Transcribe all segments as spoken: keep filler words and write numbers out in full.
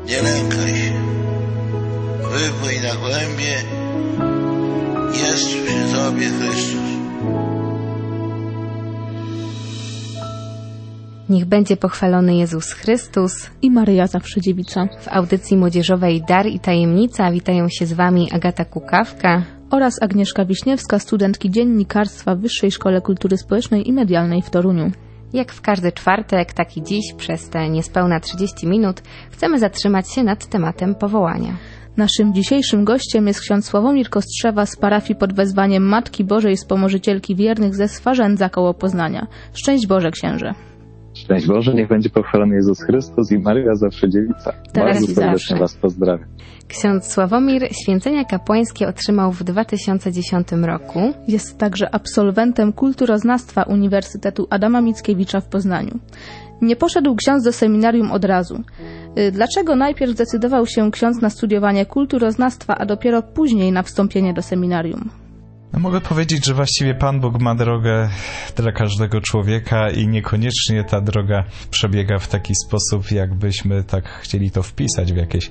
Nie lękaj się. Wypłyń na głębie. Jest przy tobie Chrystus. Niech będzie pochwalony Jezus Chrystus i Maryja Zawsze Dziewica. W audycji młodzieżowej Dar i Tajemnica witają się z Wami Agata Kukawka oraz Agnieszka Wiśniewska, studentki dziennikarstwa w Wyższej Szkole Kultury Społecznej i Medialnej w Toruniu. Jak w każdy czwartek, tak i dziś przez te niespełna trzydzieści minut chcemy zatrzymać się nad tematem powołania. Naszym dzisiejszym gościem jest ksiądz Sławomir Kostrzewa z parafii pod wezwaniem Matki Bożej Wspomożycielki Wiernych ze Swarzędza koło Poznania. Szczęść Boże, księże. Szczęść Boże, niech będzie pochwalony Jezus Chrystus i Maryja Zawsze Dziewica. Teraz Bardzo i serdecznie zawsze. Was pozdrawiam. Ksiądz Sławomir święcenia kapłańskie otrzymał w dwa tysiące dziesiątym roku. Jest także absolwentem kulturoznawstwa Uniwersytetu Adama Mickiewicza w Poznaniu. Nie poszedł ksiądz do seminarium od razu. Dlaczego najpierw zdecydował się ksiądz na studiowanie kulturoznawstwa, a dopiero później na wstąpienie do seminarium? No mogę powiedzieć, że właściwie Pan Bóg ma drogę dla każdego człowieka i niekoniecznie ta droga przebiega w taki sposób, jakbyśmy tak chcieli to wpisać w jakieś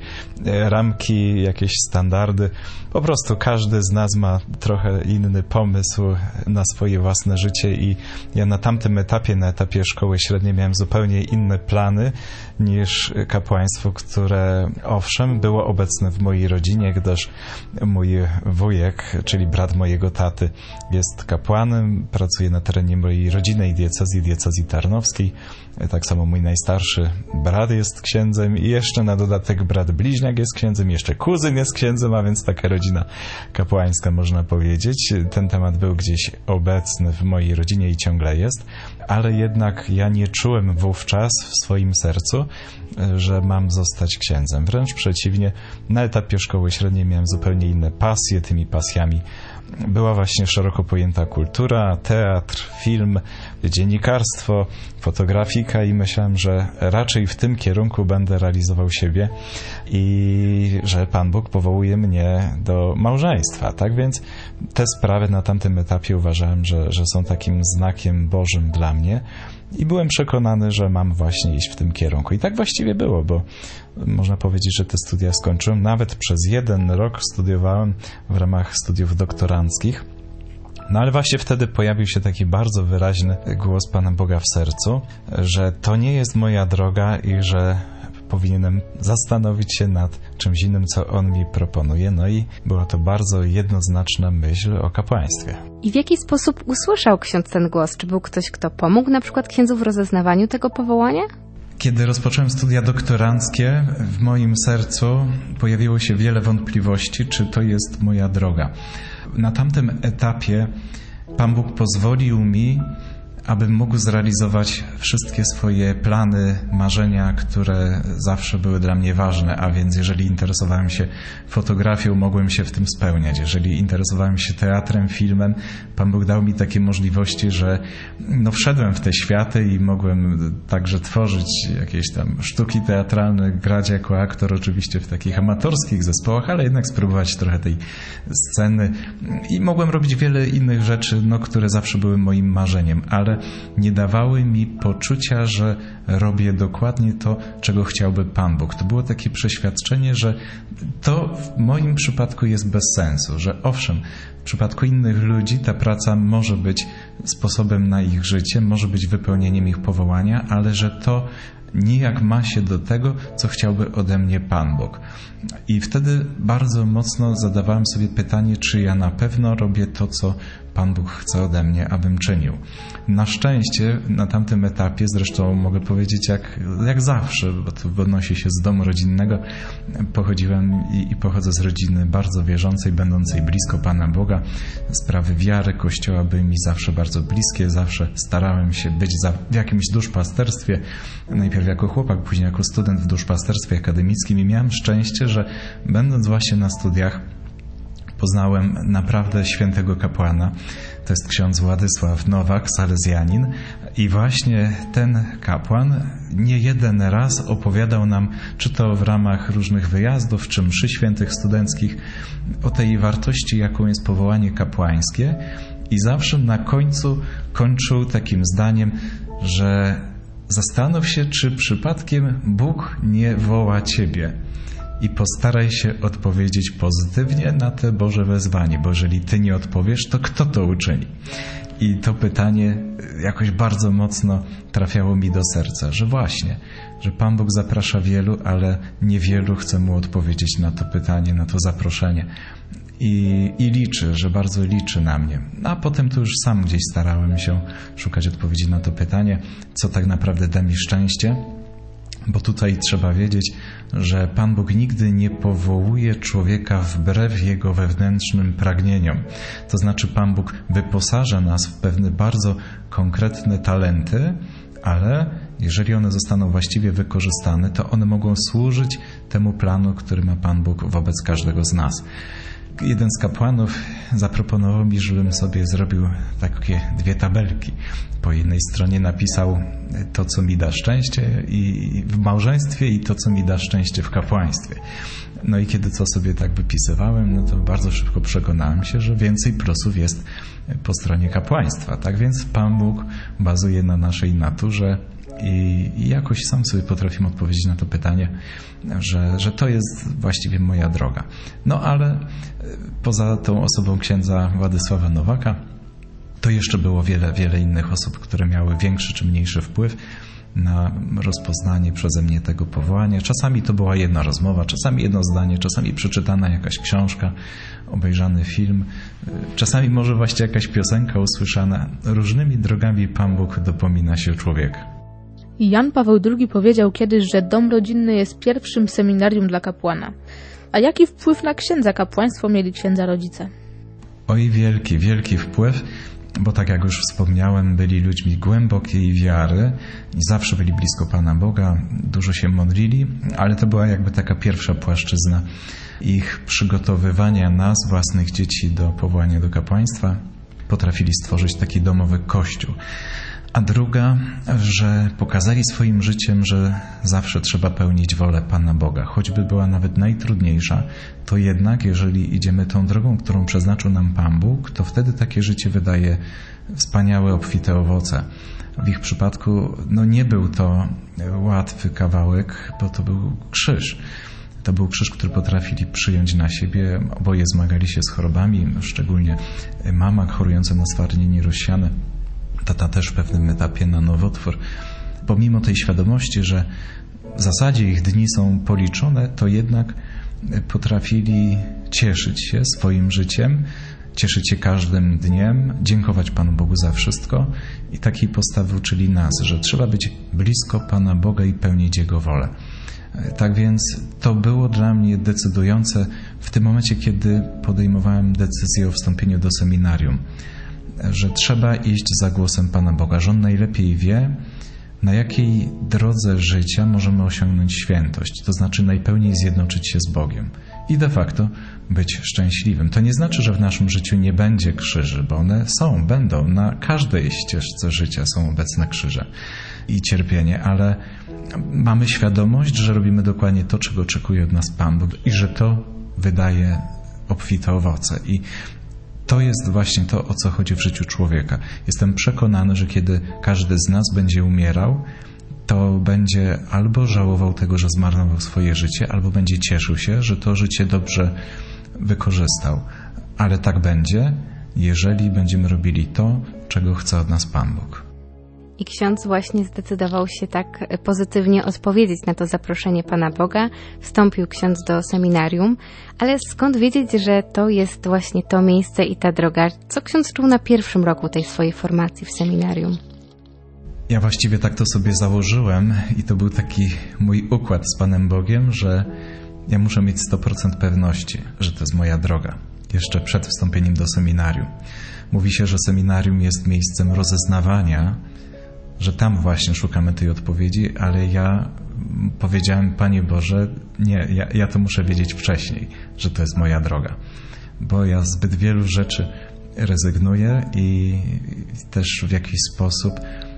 ramki, jakieś standardy. Po prostu każdy z nas ma trochę inny pomysł na swoje własne życie i ja na tamtym etapie, na etapie szkoły średniej miałem zupełnie inne plany niż kapłaństwo, które owszem było obecne w mojej rodzinie, gdyż mój wujek, czyli brat mojego taty, jest kapłanem, pracuje na terenie mojej rodzinnej diecezji, diecezji tarnowskiej. Tak samo mój najstarszy brat jest księdzem i jeszcze na dodatek brat bliźniak jest księdzem, jeszcze kuzyn jest księdzem, a więc taka rodzina kapłańska, można powiedzieć. Ten temat był gdzieś obecny w mojej rodzinie i ciągle jest, ale jednak ja nie czułem wówczas w swoim sercu, że mam zostać księdzem. Wręcz przeciwnie, na etapie szkoły średniej miałem zupełnie inne pasje. Tymi pasjami była właśnie szeroko pojęta kultura, teatr, film, dziennikarstwo, fotografika i myślałem, że raczej w tym kierunku będę realizował siebie i że Pan Bóg powołuje mnie do małżeństwa. Tak więc te sprawy na tamtym etapie uważałem, że, że są takim znakiem Bożym dla mnie i byłem przekonany, że mam właśnie iść w tym kierunku. I tak właściwie było, bo można powiedzieć, że te studia skończyłem. Nawet przez jeden rok studiowałem w ramach studiów doktoranckich. No ale właśnie wtedy pojawił się taki bardzo wyraźny głos Pana Boga w sercu, że to nie jest moja droga i że powinienem zastanowić się nad czymś innym, co On mi proponuje. No i była to bardzo jednoznaczna myśl o kapłaństwie. I w jaki sposób usłyszał ksiądz ten głos? Czy był ktoś, kto pomógł na przykład księdzu w rozeznawaniu tego powołania? Kiedy rozpocząłem studia doktoranckie, w moim sercu pojawiło się wiele wątpliwości, czy to jest moja droga. Na tamtym etapie Pan Bóg pozwolił mi, abym mógł zrealizować wszystkie swoje plany, marzenia, które zawsze były dla mnie ważne, a więc jeżeli interesowałem się fotografią, mogłem się w tym spełniać. Jeżeli interesowałem się teatrem, filmem, Pan Bóg dał mi takie możliwości, że no wszedłem w te światy i mogłem także tworzyć jakieś tam sztuki teatralne, grać jako aktor oczywiście w takich amatorskich zespołach, ale jednak spróbować trochę tej sceny i mogłem robić wiele innych rzeczy, no, które zawsze były moim marzeniem, ale nie dawały mi poczucia, że robię dokładnie to, czego chciałby Pan Bóg. To było takie przeświadczenie, że to w moim przypadku jest bez sensu, że owszem, w przypadku innych ludzi ta praca może być sposobem na ich życie, może być wypełnieniem ich powołania, ale że to nijak ma się do tego, co chciałby ode mnie Pan Bóg. I wtedy bardzo mocno zadawałem sobie pytanie, czy ja na pewno robię to, co Pan Bóg chce ode mnie, abym czynił. Na szczęście na tamtym etapie, zresztą mogę powiedzieć jak, jak zawsze, bo to odnosi się z domu rodzinnego, pochodziłem i, i pochodzę z rodziny bardzo wierzącej, będącej blisko Pana Boga. Sprawy wiary, Kościoła były mi zawsze bardzo bliskie, zawsze starałem się być za, w jakimś duszpasterstwie, najpierw jako chłopak, później jako student w duszpasterstwie akademickim i miałem szczęście, że będąc właśnie na studiach poznałem naprawdę świętego kapłana. To jest ksiądz Władysław Nowak, salezjanin. I właśnie ten kapłan nie jeden raz opowiadał nam, czy to w ramach różnych wyjazdów, czy mszy świętych studenckich, o tej wartości, jaką jest powołanie kapłańskie. I zawsze na końcu kończył takim zdaniem, że zastanów się, czy przypadkiem Bóg nie woła ciebie i postaraj się odpowiedzieć pozytywnie na te Boże wezwanie, bo jeżeli ty nie odpowiesz, to kto to uczyni? I to pytanie jakoś bardzo mocno trafiało mi do serca, że właśnie, że Pan Bóg zaprasza wielu, ale niewielu chce mu odpowiedzieć na to pytanie, na to zaproszenie. I, i liczy, że bardzo liczy na mnie. A potem to już sam gdzieś starałem się szukać odpowiedzi na to pytanie, co tak naprawdę da mi szczęście. Bo tutaj trzeba wiedzieć, że Pan Bóg nigdy nie powołuje człowieka wbrew jego wewnętrznym pragnieniom. To znaczy Pan Bóg wyposaża nas w pewne bardzo konkretne talenty, ale jeżeli one zostaną właściwie wykorzystane, to one mogą służyć temu planu, który ma Pan Bóg wobec każdego z nas. Jeden z kapłanów zaproponował mi, żebym sobie zrobił takie dwie tabelki. Po jednej stronie napisał to, co mi da szczęście i w małżeństwie i to, co mi da szczęście w kapłaństwie. No i kiedy to sobie tak wypisywałem, no to bardzo szybko przekonałem się, że więcej plusów jest po stronie kapłaństwa. Tak więc Pan Bóg bazuje na naszej naturze i, i jakoś sam sobie potrafimy odpowiedzieć na to pytanie, że, że to jest właściwie moja droga. No ale poza tą osobą księdza Władysława Nowaka, to jeszcze było wiele, wiele innych osób, które miały większy czy mniejszy wpływ na rozpoznanie przeze mnie tego powołania. Czasami to była jedna rozmowa, czasami jedno zdanie, czasami przeczytana jakaś książka, obejrzany film, czasami może właśnie jakaś piosenka usłyszana. Różnymi drogami Pan Bóg dopomina się człowieka. Jan Paweł drugi powiedział kiedyś, że dom rodzinny jest pierwszym seminarium dla kapłana. A jaki wpływ na księdza kapłaństwo mieli księdza rodzice? Oj, wielki, wielki wpływ, bo tak jak już wspomniałem, byli ludźmi głębokiej wiary i zawsze byli blisko Pana Boga, dużo się modlili, ale to była jakby taka pierwsza płaszczyzna ich przygotowywania nas, własnych dzieci do powołania do kapłaństwa. Potrafili stworzyć taki domowy kościół. A druga, że pokazali swoim życiem, że zawsze trzeba pełnić wolę Pana Boga. Choćby była nawet najtrudniejsza, to jednak jeżeli idziemy tą drogą, którą przeznaczył nam Pan Bóg, to wtedy takie życie wydaje wspaniałe, obfite owoce. W ich przypadku no nie był to łatwy kawałek, bo to był krzyż. To był krzyż, który potrafili przyjąć na siebie. Oboje zmagali się z chorobami, szczególnie mama chorująca na stwardnienie rozsiane. Tata też w pewnym etapie na nowotwór. Pomimo tej świadomości, że w zasadzie ich dni są policzone, to jednak potrafili cieszyć się swoim życiem, cieszyć się każdym dniem, dziękować Panu Bogu za wszystko i takiej postawy uczyli nas, że trzeba być blisko Pana Boga i pełnić Jego wolę. Tak więc to było dla mnie decydujące w tym momencie, kiedy podejmowałem decyzję o wstąpieniu do seminarium, że trzeba iść za głosem Pana Boga, że On najlepiej wie, na jakiej drodze życia możemy osiągnąć świętość, to znaczy najpełniej zjednoczyć się z Bogiem i de facto być szczęśliwym. To nie znaczy, że w naszym życiu nie będzie krzyży, bo one są, będą, na każdej ścieżce życia są obecne krzyże i cierpienie, ale mamy świadomość, że robimy dokładnie to, czego oczekuje od nas Pan Bóg i że to wydaje obfite owoce. I to jest właśnie to, o co chodzi w życiu człowieka. Jestem przekonany, że kiedy każdy z nas będzie umierał, to będzie albo żałował tego, że zmarnował swoje życie, albo będzie cieszył się, że to życie dobrze wykorzystał. Ale tak będzie, jeżeli będziemy robili to, czego chce od nas Pan Bóg. I ksiądz właśnie zdecydował się tak pozytywnie odpowiedzieć na to zaproszenie Pana Boga. Wstąpił ksiądz do seminarium, ale skąd wiedzieć, że to jest właśnie to miejsce i ta droga? Co ksiądz czuł na pierwszym roku tej swojej formacji w seminarium? Ja właściwie tak to sobie założyłem i to był taki mój układ z Panem Bogiem, że ja muszę mieć sto procent pewności, że to jest moja droga. Jeszcze przed wstąpieniem do seminarium. Mówi się, że seminarium jest miejscem rozeznawania, że tam właśnie szukamy tej odpowiedzi, ale ja powiedziałem, Panie Boże, nie, ja, ja to muszę wiedzieć wcześniej, że to jest moja droga, bo ja zbyt wielu rzeczy rezygnuję i też w jakiś sposób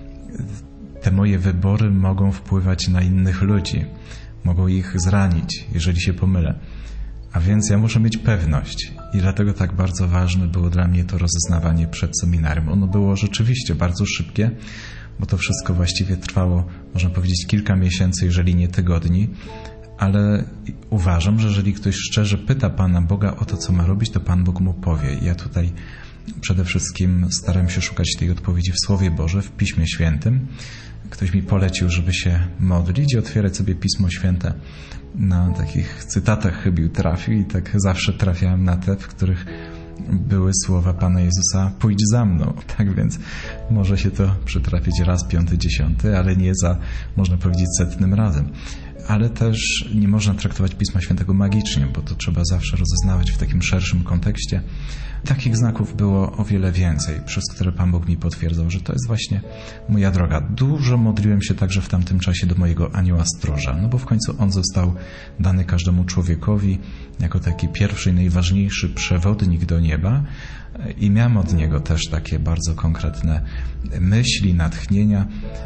te moje wybory mogą wpływać na innych ludzi, mogą ich zranić, jeżeli się pomylę. A więc ja muszę mieć pewność i dlatego tak bardzo ważne było dla mnie to rozeznawanie przed seminarium. Ono było rzeczywiście bardzo szybkie, bo to wszystko właściwie trwało, można powiedzieć, kilka miesięcy, jeżeli nie tygodni. Ale uważam, że jeżeli ktoś szczerze pyta Pana Boga o to, co ma robić, to Pan Bóg mu powie. Ja tutaj przede wszystkim staram się szukać tej odpowiedzi w Słowie Boże, w Piśmie Świętym. Ktoś mi polecił, żeby się modlić i otwierać sobie Pismo Święte. Na takich cytatach chybił trafił i tak zawsze trafiałem na te, w których były słowa Pana Jezusa: pójdź za mną. Tak więc może się to przytrafić raz, piąty, dziesiąty, ale nie za, można powiedzieć, setnym razem. Ale też nie można traktować Pisma Świętego magicznie, bo to trzeba zawsze rozeznawać w takim szerszym kontekście. Takich znaków było o wiele więcej, przez które Pan Bóg mi potwierdzał, że to jest właśnie moja droga. Dużo modliłem się także w tamtym czasie do mojego anioła stróża, no bo w końcu on został dany każdemu człowiekowi jako taki pierwszy i najważniejszy przewodnik do nieba i miałem od niego też takie bardzo konkretne myśli, natchnienia,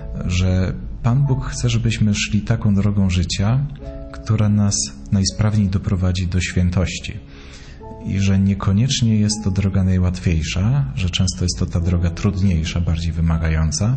że Pan Bóg chce, żebyśmy szli taką drogą życia, która nas najsprawniej doprowadzi do świętości. I że niekoniecznie jest to droga najłatwiejsza, że często jest to ta droga trudniejsza, bardziej wymagająca,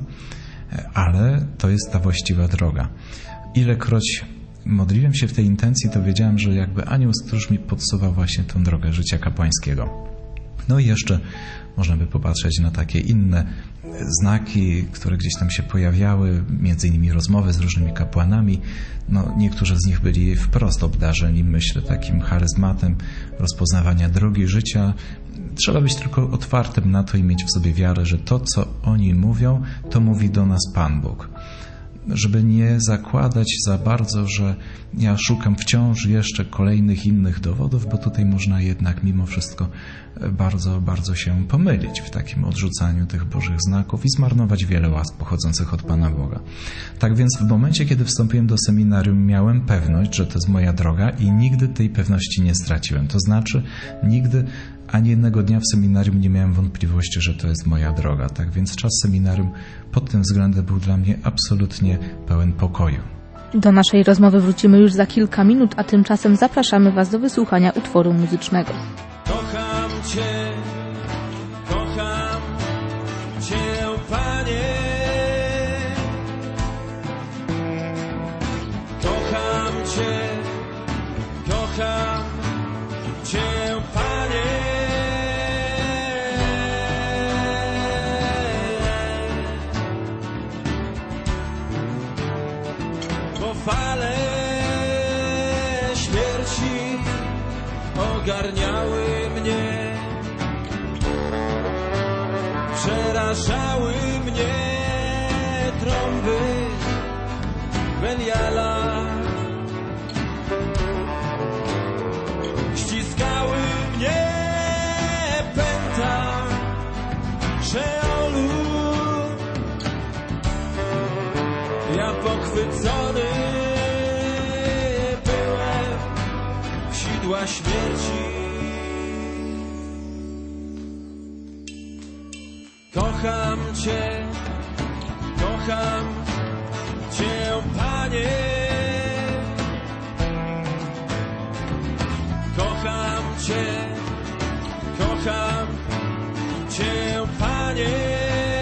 ale to jest ta właściwa droga. Ilekroć modliłem się w tej intencji, to wiedziałem, że jakby anioł stróż mi podsuwał właśnie tę drogę życia kapłańskiego. No i jeszcze można by popatrzeć na takie inne znaki, które gdzieś tam się pojawiały, między innymi rozmowy z różnymi kapłanami. No, niektórzy z nich byli wprost obdarzeni, myślę, takim charyzmatem rozpoznawania drogi życia. Trzeba być tylko otwartym na to i mieć w sobie wiarę, że to, co oni mówią, to mówi do nas Pan Bóg. Żeby nie zakładać za bardzo, że ja szukam wciąż jeszcze kolejnych innych dowodów, bo tutaj można jednak mimo wszystko bardzo, bardzo się pomylić w takim odrzucaniu tych Bożych znaków i zmarnować wiele łask pochodzących od Pana Boga. Tak więc w momencie, kiedy wstąpiłem do seminarium, miałem pewność, że to jest moja droga i nigdy tej pewności nie straciłem. To znaczy nigdy ani jednego dnia w seminarium nie miałem wątpliwości, że to jest moja droga. Tak więc czas seminarium pod tym względem był dla mnie absolutnie pełen pokoju. Do naszej rozmowy wrócimy już za kilka minut, a tymczasem zapraszamy Was do wysłuchania utworu muzycznego. Kocham Cię, kocham Cię, Panie. Kocham Cię, kocham Cię, Panie. Bo fale śmierci ogarniały mnie, przerażały mnie trąby Beliala, ściskały mnie pęta Szeolu. Ja pochwycony byłem w sidła śmierci. Kocham Cię, kocham Cię, Panie. Kocham Cię, kocham Cię, Panie.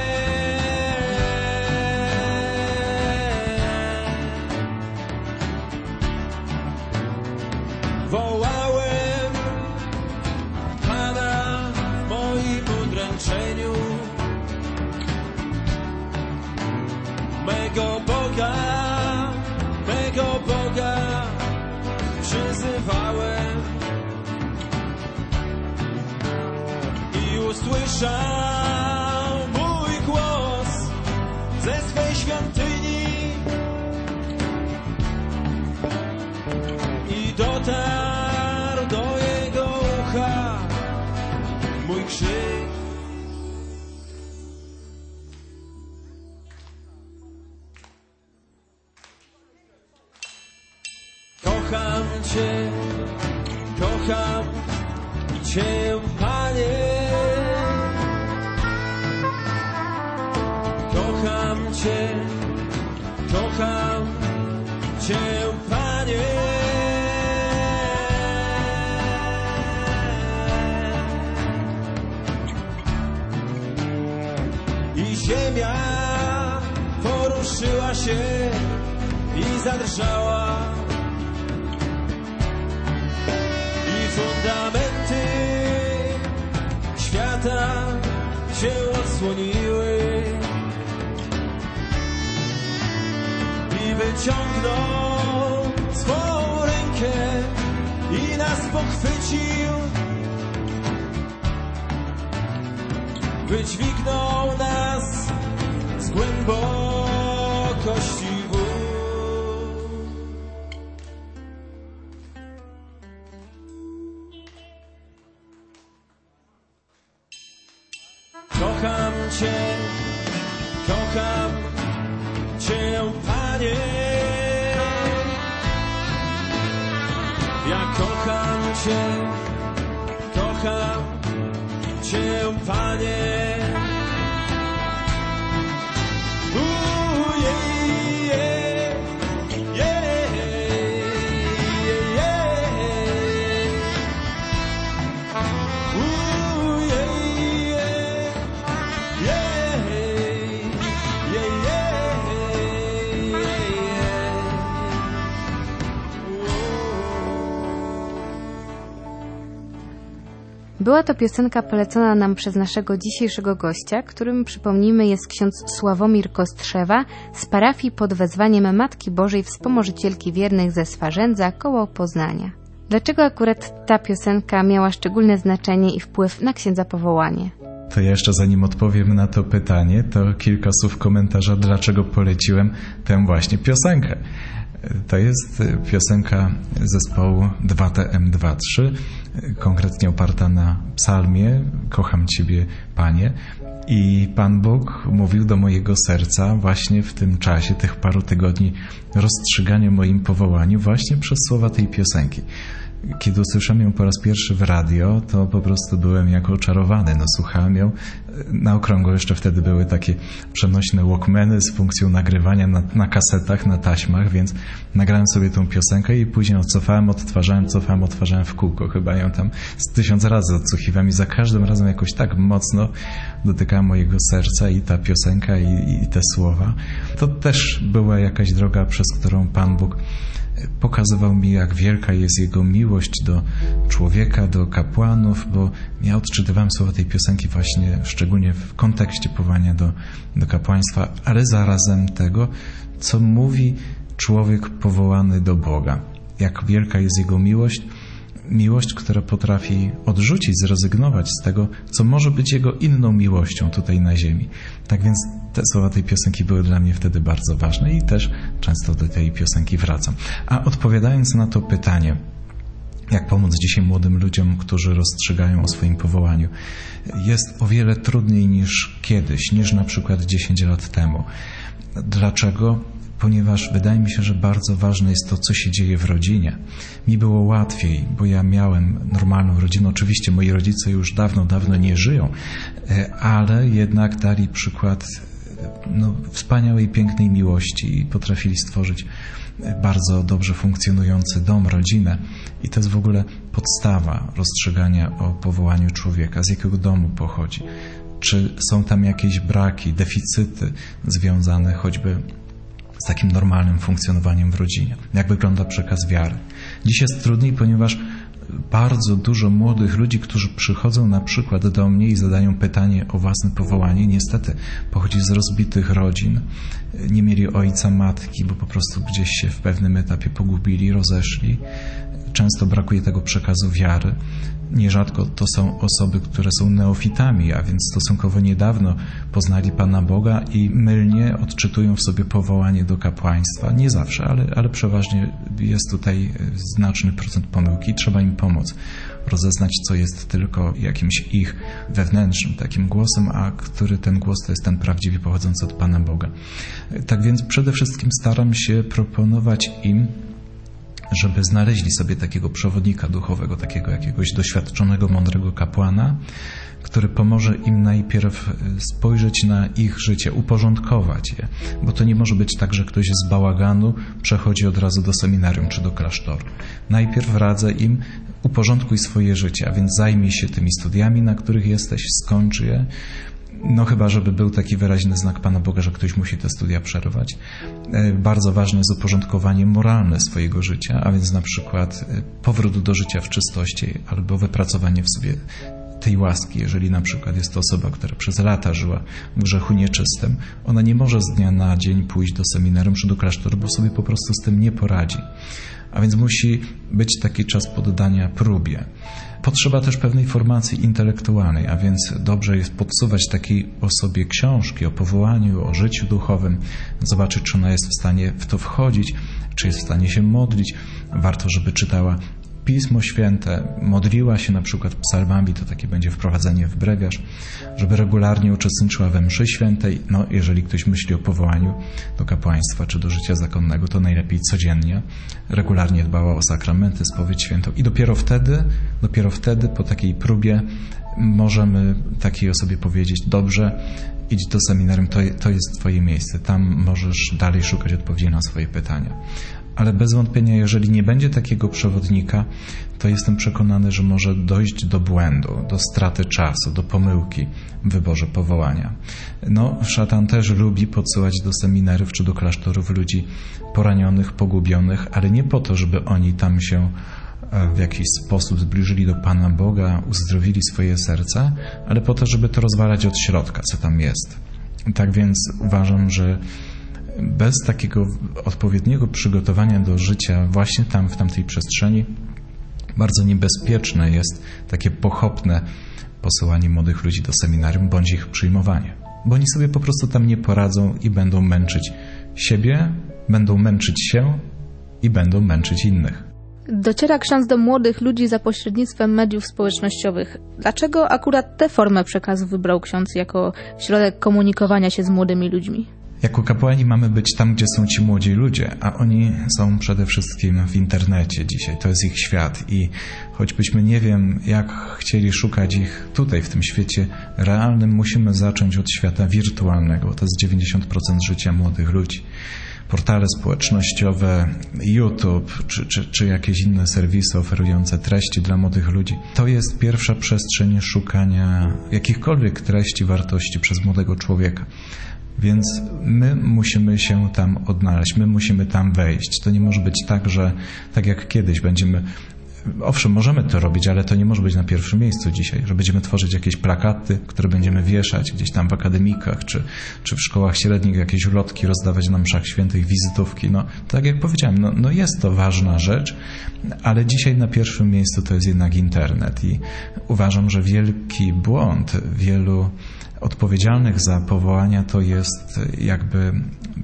Wołałem Pana w moim udręczeniu, mego Boga, mego Boga przyzywałem i usłyszał mój głos ze swej świątyni i dotarł do jego ucha mój krzyk. Kocham Cię, kocham Cię, Panie. Kocham Cię, kocham Cię, Panie. I ziemia poruszyła się i zadrżała. I fundamenty świata się odsłoniły. I wyciągnął swą rękę i nas pochwycił. Wydźwignął nas z głębokości wód. Kocham Cię, kocham Cię, Panie. Ja kocham Cię, kocham Cię, Panie. Była to piosenka polecona nam przez naszego dzisiejszego gościa, którym, przypomnijmy, jest ksiądz Sławomir Kostrzewa z parafii pod wezwaniem Matki Bożej Wspomożycielki Wiernych ze Swarzędza koło Poznania. Dlaczego akurat ta piosenka miała szczególne znaczenie i wpływ na księdza powołanie? To ja jeszcze zanim odpowiem na to pytanie, to kilka słów komentarza, dlaczego poleciłem tę właśnie piosenkę. To jest piosenka zespołu dwa T M dwa trzy, konkretnie oparta na psalmie Kocham Ciebie, Panie. I Pan Bóg mówił do mojego serca właśnie w tym czasie, tych paru tygodni rozstrzygania moim powołaniu właśnie przez słowa tej piosenki. Kiedy usłyszałem ją po raz pierwszy w radio, to po prostu byłem jako oczarowany. No, słuchałem ją na okrągło. Jeszcze wtedy były takie przenośne walkmany z funkcją nagrywania na, na kasetach, na taśmach, więc nagrałem sobie tą piosenkę i później odcofałem, odtwarzałem, cofałem, odtwarzałem w kółko. Chyba ją tam z tysiąc razy odsłuchiwałem i za każdym razem jakoś tak mocno dotykała mojego serca i ta piosenka i, i te słowa. To też była jakaś droga, przez którą Pan Bóg pokazywał mi, jak wielka jest Jego miłość do człowieka, do kapłanów, bo ja odczytywałem słowa tej piosenki właśnie szczególnie w kontekście powołania do, do kapłaństwa, ale zarazem tego, co mówi człowiek powołany do Boga. Jak wielka jest Jego miłość, miłość, która potrafi odrzucić, zrezygnować z tego, co może być Jego inną miłością tutaj na ziemi. Tak więc te słowa tej piosenki były dla mnie wtedy bardzo ważne i też często do tej piosenki wracam. A odpowiadając na to pytanie, jak pomóc dzisiaj młodym ludziom, którzy rozstrzygają o swoim powołaniu, jest o wiele trudniej niż kiedyś, niż na przykład dziesięć lat temu. Dlaczego? Ponieważ wydaje mi się, że bardzo ważne jest to, co się dzieje w rodzinie. Mi było łatwiej, bo ja miałem normalną rodzinę. Oczywiście moi rodzice już dawno, dawno nie żyją, ale jednak dali przykład no, wspaniałej, pięknej miłości i potrafili stworzyć bardzo dobrze funkcjonujący dom, rodzinę. I to jest w ogóle podstawa rozstrzygania o powołaniu człowieka, z jakiego domu pochodzi. Czy są tam jakieś braki, deficyty związane choćby z takim normalnym funkcjonowaniem w rodzinie. Jak wygląda przekaz wiary. Dziś jest trudniej, ponieważ bardzo dużo młodych ludzi, którzy przychodzą na przykład do mnie i zadają pytanie o własne powołanie, niestety pochodzi z rozbitych rodzin, nie mieli ojca, matki, bo po prostu gdzieś się w pewnym etapie pogubili, rozeszli. Często brakuje tego przekazu wiary. Nierzadko to są osoby, które są neofitami, a więc stosunkowo niedawno poznali Pana Boga i mylnie odczytują w sobie powołanie do kapłaństwa. Nie zawsze, ale, ale przeważnie jest tutaj znaczny procent pomyłki i trzeba im pomóc rozeznać, co jest tylko jakimś ich wewnętrznym takim głosem, a który ten głos to jest ten prawdziwie pochodzący od Pana Boga. Tak więc przede wszystkim staram się proponować im, żeby znaleźli sobie takiego przewodnika duchowego, takiego jakiegoś doświadczonego, mądrego kapłana, który pomoże im najpierw spojrzeć na ich życie, uporządkować je, bo to nie może być tak, że ktoś z bałaganu przechodzi od razu do seminarium czy do klasztoru. Najpierw radzę im, uporządkuj swoje życie, a więc zajmij się tymi studiami, na których jesteś, skończ je, No chyba, żeby był taki wyraźny znak Pana Boga, że ktoś musi te studia przerwać. Bardzo ważne jest uporządkowanie moralne swojego życia, a więc na przykład powrót do życia w czystości albo wypracowanie w sobie tej łaski. Jeżeli na przykład jest to osoba, która przez lata żyła w grzechu nieczystym, ona nie może z dnia na dzień pójść do seminarium czy do klasztoru, bo sobie po prostu z tym nie poradzi. A więc musi być taki czas poddania próbie. Potrzeba też pewnej formacji intelektualnej, a więc dobrze jest podsuwać takiej osobie książki o powołaniu, o życiu duchowym, zobaczyć, czy ona jest w stanie w to wchodzić, czy jest w stanie się modlić. Warto, żeby czytała Pismo Święte, modliła się na przykład psalmami, to takie będzie wprowadzenie w bregaż, żeby regularnie uczestniczyła we mszy świętej. No, jeżeli ktoś myśli o powołaniu do kapłaństwa czy do życia zakonnego, to najlepiej codziennie, regularnie dbała o sakramenty, spowiedź świętą i dopiero wtedy, dopiero wtedy po takiej próbie możemy takiej osobie powiedzieć: dobrze, idź do seminarium, to, to jest Twoje miejsce, tam możesz dalej szukać odpowiedzi na swoje pytania. Ale bez wątpienia, jeżeli nie będzie takiego przewodnika, to jestem przekonany, że może dojść do błędu, do straty czasu, do pomyłki w wyborze powołania. No, szatan też lubi podsyłać do seminariów czy do klasztorów ludzi poranionych, pogubionych, ale nie po to, żeby oni tam się w jakiś sposób zbliżyli do Pana Boga, uzdrowili swoje serca, ale po to, żeby to rozwalać od środka, co tam jest. Tak więc uważam, że bez takiego odpowiedniego przygotowania do życia właśnie tam, w tamtej przestrzeni, bardzo niebezpieczne jest takie pochopne posyłanie młodych ludzi do seminarium bądź ich przyjmowanie. Bo oni sobie po prostu tam nie poradzą i będą męczyć siebie, będą męczyć się i będą męczyć innych. Dociera ksiądz do młodych ludzi za pośrednictwem mediów społecznościowych. Dlaczego akurat tę formę przekazu wybrał ksiądz jako środek komunikowania się z młodymi ludźmi? Jako kapłani mamy być tam, gdzie są ci młodzi ludzie, a oni są przede wszystkim w internecie dzisiaj. To jest ich świat i choćbyśmy nie wiem, jak chcieli szukać ich tutaj, w tym świecie realnym, musimy zacząć od świata wirtualnego, bo to jest dziewięćdziesiąt procent życia młodych ludzi. Portale społecznościowe, YouTube czy, czy, czy jakieś inne serwisy oferujące treści dla młodych ludzi. To jest pierwsza przestrzeń szukania jakichkolwiek treści, wartości przez młodego człowieka. Więc my musimy się tam odnaleźć, my musimy tam wejść. To nie może być tak, że tak jak kiedyś będziemy... Owszem, możemy to robić, ale to nie może być na pierwszym miejscu dzisiaj, że będziemy tworzyć jakieś plakaty, które będziemy wieszać gdzieś tam w akademikach, czy, czy w szkołach średnich, jakieś ulotki, rozdawać na mszach świętych, wizytówki. No, tak jak powiedziałem, no, no jest to ważna rzecz, ale dzisiaj na pierwszym miejscu to jest jednak internet i uważam, że wielki błąd wielu odpowiedzialnych za powołania to jest jakby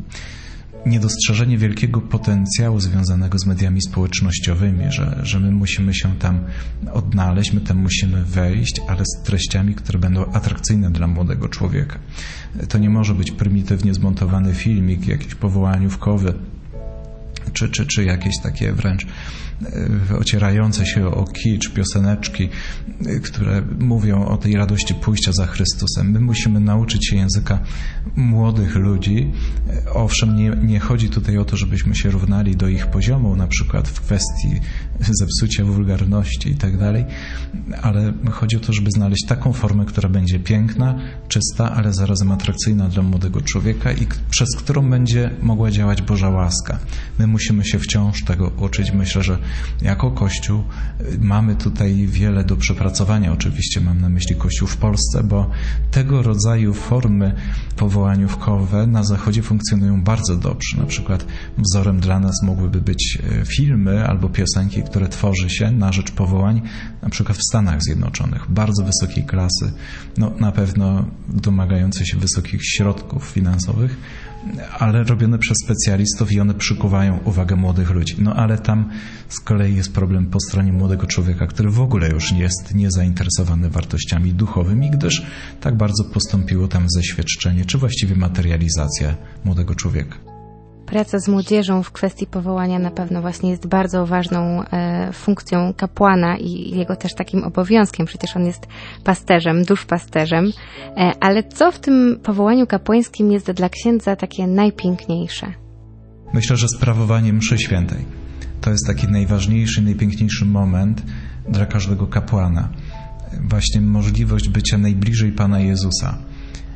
niedostrzeżenie wielkiego potencjału związanego z mediami społecznościowymi, że, że my musimy się tam odnaleźć, my tam musimy wejść, ale z treściami, które będą atrakcyjne dla młodego człowieka. To nie może być prymitywnie zmontowany filmik, jakiś powołaniówkowy, czy, czy, czy jakieś takie wręcz ocierające się o kicz, pioseneczki, które mówią o tej radości pójścia za Chrystusem. My musimy nauczyć się języka młodych ludzi. Owszem, nie, nie chodzi tutaj o to, żebyśmy się równali do ich poziomu, na przykład w kwestii zepsucia wulgarności i tak dalej, ale chodzi o to, żeby znaleźć taką formę, która będzie piękna, czysta, ale zarazem atrakcyjna dla młodego człowieka i przez którą będzie mogła działać Boża łaska. My musimy się wciąż tego uczyć. Myślę, że jako Kościół mamy tutaj wiele do przepracowania. Oczywiście mam na myśli Kościół w Polsce, bo tego rodzaju formy powołaniówkowe na Zachodzie funkcjonują bardzo dobrze. Na przykład wzorem dla nas mogłyby być filmy albo piosenki, które tworzy się na rzecz powołań, na przykład w Stanach Zjednoczonych. Bardzo wysokiej klasy, no na pewno domagające się wysokich środków finansowych, ale robione przez specjalistów i one przykuwają uwagę młodych ludzi. No ale tam z kolei jest problem po stronie młodego człowieka, który w ogóle już jest niezainteresowany wartościami duchowymi, gdyż tak bardzo postąpiło tam zeświadczenie, czy właściwie materializacja młodego człowieka. Praca z młodzieżą w kwestii powołania na pewno właśnie jest bardzo ważną e, funkcją kapłana i jego też takim obowiązkiem. Przecież on jest pasterzem, duszpasterzem. E, ale co w tym powołaniu kapłańskim jest dla księdza takie najpiękniejsze? Myślę, że sprawowanie mszy świętej. To jest taki najważniejszy, najpiękniejszy moment dla każdego kapłana. Właśnie możliwość bycia najbliżej Pana Jezusa.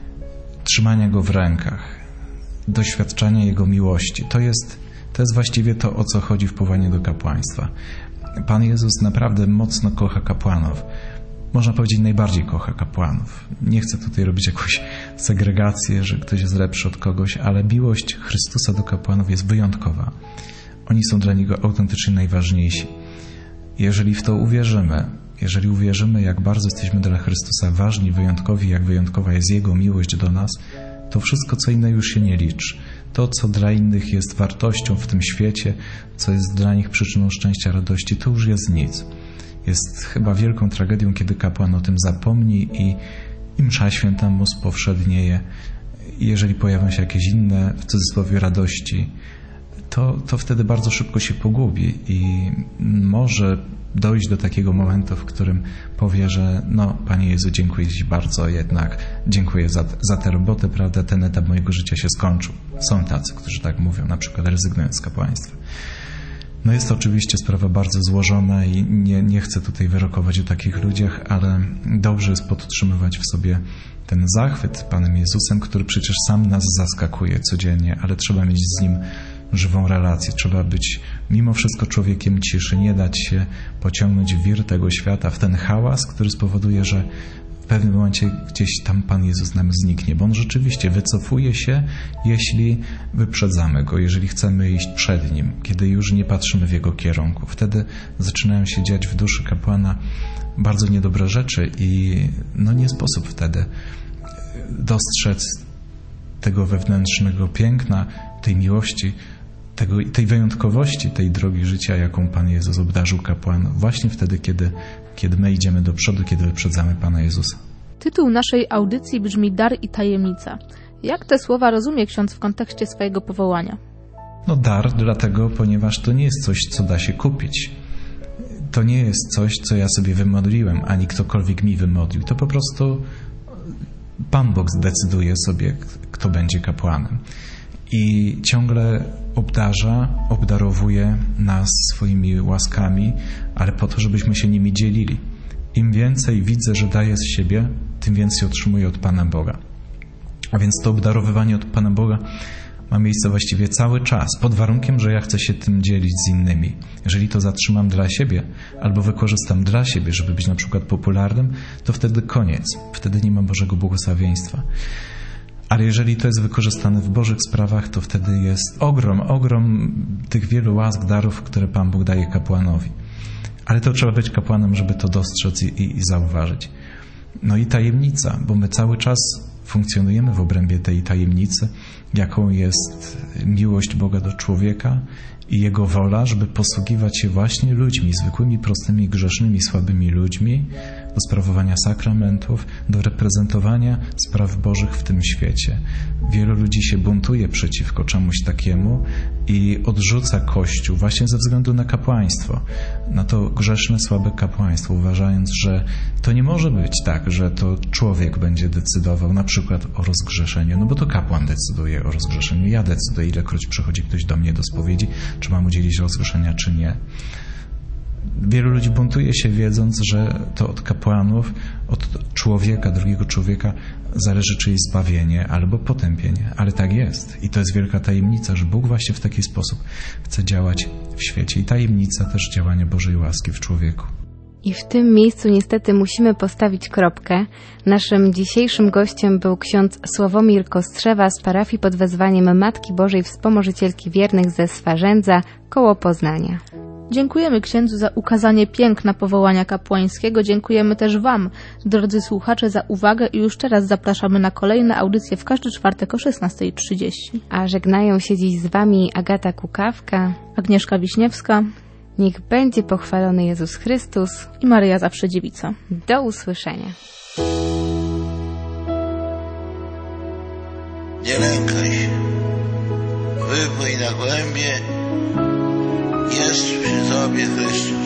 trzymania Go w rękach, doświadczania Jego miłości. To jest, to jest właściwie to, o co chodzi w powołaniu do kapłaństwa. Pan Jezus naprawdę mocno kocha kapłanów. Można powiedzieć, najbardziej kocha kapłanów. Nie chcę tutaj robić jakąś segregację, że ktoś jest lepszy od kogoś, ale miłość Chrystusa do kapłanów jest wyjątkowa. Oni są dla Niego autentycznie najważniejsi. Jeżeli w to uwierzymy, jeżeli uwierzymy, jak bardzo jesteśmy dla Chrystusa ważni, wyjątkowi, jak wyjątkowa jest Jego miłość do nas, to wszystko, co inne, już się nie liczy. To, co dla innych jest wartością w tym świecie, co jest dla nich przyczyną szczęścia, radości, to już jest nic. Jest chyba wielką tragedią, kiedy kapłan o tym zapomni i, i msza święta mu spowszednieje. Jeżeli pojawią się jakieś inne, w cudzysłowie, radości, to, to wtedy bardzo szybko się pogubi i może dojść do takiego momentu, w którym powie, że no, Panie Jezu, dziękuję Ci bardzo, jednak dziękuję za, za tę robotę, prawda, ten etap mojego życia się skończył. Są tacy, którzy tak mówią, na przykład rezygnując z kapłaństwa. No jest to oczywiście sprawa bardzo złożona i nie, nie chcę tutaj wyrokować o takich ludziach, ale dobrze jest podtrzymywać w sobie ten zachwyt Panem Jezusem, który przecież sam nas zaskakuje codziennie, ale trzeba mieć z Nim żywą relację. Trzeba być mimo wszystko człowiekiem ciszy, nie dać się pociągnąć w wir tego świata, w ten hałas, który spowoduje, że w pewnym momencie gdzieś tam Pan Jezus nam zniknie, bo On rzeczywiście wycofuje się, jeśli wyprzedzamy Go, jeżeli chcemy iść przed Nim, kiedy już nie patrzymy w Jego kierunku. Wtedy zaczynają się dziać w duszy kapłana bardzo niedobre rzeczy i no nie sposób wtedy dostrzec tego wewnętrznego piękna, tej miłości, tego, tej wyjątkowości, tej drogi życia, jaką Pan Jezus obdarzył kapłan właśnie wtedy, kiedy, kiedy my idziemy do przodu, kiedy wyprzedzamy Pana Jezusa. Tytuł naszej audycji brzmi Dar i tajemnica. Jak te słowa rozumie ksiądz w kontekście swojego powołania? No dar dlatego, ponieważ to nie jest coś, co da się kupić. To nie jest coś, co ja sobie wymodliłem, ani ktokolwiek mi wymodlił. To po prostu Pan Bóg zdecyduje sobie, kto będzie kapłanem. I ciągle obdarza, obdarowuje nas swoimi łaskami, ale po to, żebyśmy się nimi dzielili. Im więcej widzę, że daję z siebie, tym więcej otrzymuję od Pana Boga. A więc to obdarowywanie od Pana Boga ma miejsce właściwie cały czas, pod warunkiem, że ja chcę się tym dzielić z innymi. Jeżeli to zatrzymam dla siebie, albo wykorzystam dla siebie, żeby być na przykład popularnym, to wtedy koniec. Wtedy nie ma Bożego błogosławieństwa. Ale jeżeli to jest wykorzystane w Bożych sprawach, to wtedy jest ogrom, ogrom tych wielu łask, darów, które Pan Bóg daje kapłanowi. Ale to trzeba być kapłanem, żeby to dostrzec i, i, i zauważyć. No i tajemnica, bo my cały czas funkcjonujemy w obrębie tej tajemnicy, jaką jest miłość Boga do człowieka i Jego wola, żeby posługiwać się właśnie ludźmi, zwykłymi, prostymi, grzesznymi, słabymi ludźmi, do sprawowania sakramentów, do reprezentowania spraw Bożych w tym świecie. Wielu ludzi się buntuje przeciwko czemuś takiemu i odrzuca Kościół właśnie ze względu na kapłaństwo, na to grzeszne, słabe kapłaństwo, uważając, że to nie może być tak, że to człowiek będzie decydował na przykład o rozgrzeszeniu, no bo to kapłan decyduje o rozgrzeszeniu. Ja decyduję, ilekroć przychodzi ktoś do mnie do spowiedzi, czy mam udzielić rozgrzeszenia, czy nie. Wielu ludzi buntuje się, wiedząc, że to od kapłanów, od człowieka, drugiego człowieka zależy czyjeś zbawienie albo potępienie. Ale tak jest. I to jest wielka tajemnica, że Bóg właśnie w taki sposób chce działać w świecie. I tajemnica też działania Bożej łaski w człowieku. I w tym miejscu niestety musimy postawić kropkę. Naszym dzisiejszym gościem był ksiądz Sławomir Kostrzewa z parafii pod wezwaniem Matki Bożej Wspomożycielki Wiernych ze Swarzędza, koło Poznania. Dziękujemy księdzu za ukazanie piękna powołania kapłańskiego. Dziękujemy też Wam, drodzy słuchacze, za uwagę i już teraz zapraszamy na kolejne audycje w każdy czwartek o szesnasta trzydzieści. A żegnają się dziś z Wami Agata Kukawka, Agnieszka Wiśniewska. Niech będzie pochwalony Jezus Chrystus i Maryja Zawsze Dziewica. Do usłyszenia. Nie lękaj się, wypłyń na głębie, jest przy Tobie Chrystus.